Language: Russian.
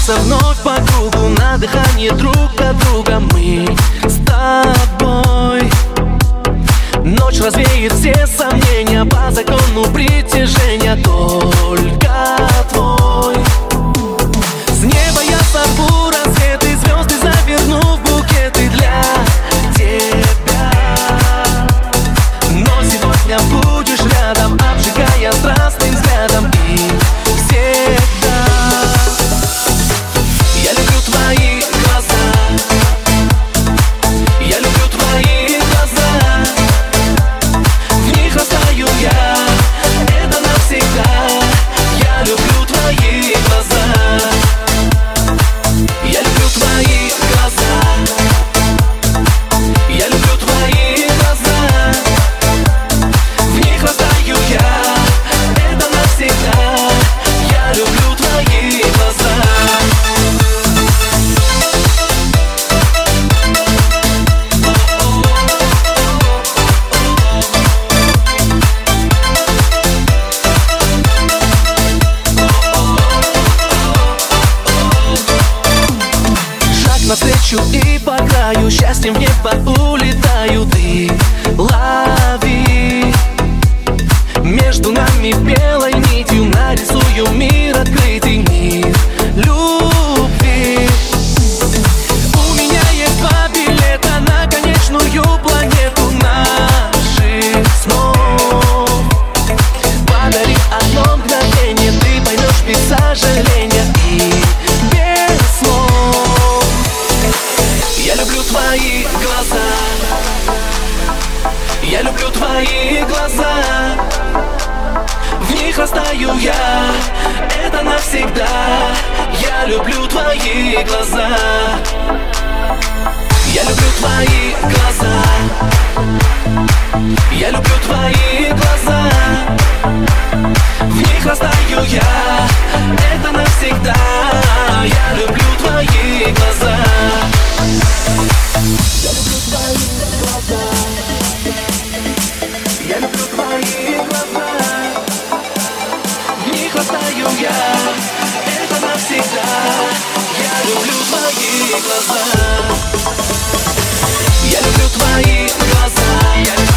Снится вновь по кругу на дыхание друг от друга мы с тобой. Ночь развеет все сомнения по закону притяжения, только твой. С неба я сорву рассветы, звезды заверну в букеты для тебя. Но сегодня будешь рядом, обжигая страстным взглядом и всегда. Я люблю твои глаза, я люблю твои глаза. В них растаю я, это навсегда. Я люблю твои глаза, я люблю твои глаза, я люблю твои глаза. В них растаю я, это навсегда. Я люблю твои глаза. Навстречу и по краю, счастьем в небо улетаю. Ты лови, между нами белой нитью нарисую мир открытый, мир любви. У меня есть 2 билета на конечную планету наших снов. Подари одно мгновение, ты поймешь без сожаления и без слов. Я люблю твои глаза, я люблю твои глаза. В них растаю я, это навсегда. Я люблю твои глаза, я люблю твои глаза, я люблю твои глаза. В них растаю я, это навсегда. Я люблю твои глаза. Я люблю твои глаза, я люблю твои глаза. В них растаю я, это навсегда. Я люблю твои глаза, я люблю твои глаза.